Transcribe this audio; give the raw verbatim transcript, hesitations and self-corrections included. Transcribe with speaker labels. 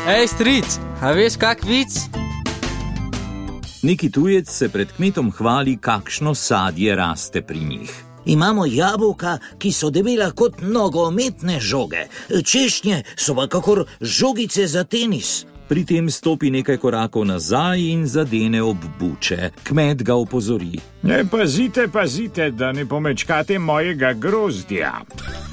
Speaker 1: Ej, stric, a veš kak vic?
Speaker 2: Neki tujec se pred kmetom hvali, kakšno sadje raste pri njih.
Speaker 3: Imamo jabolka, ki so debela kot nogometne žoge. Češnje so pa kakor žogice za tenis.
Speaker 2: Pri tem stopi nekaj korakov nazaj in zadene ob buče. Kmet ga opozori.
Speaker 4: Ne, pazite, pazite, da ne pomečkate mojega grozdja.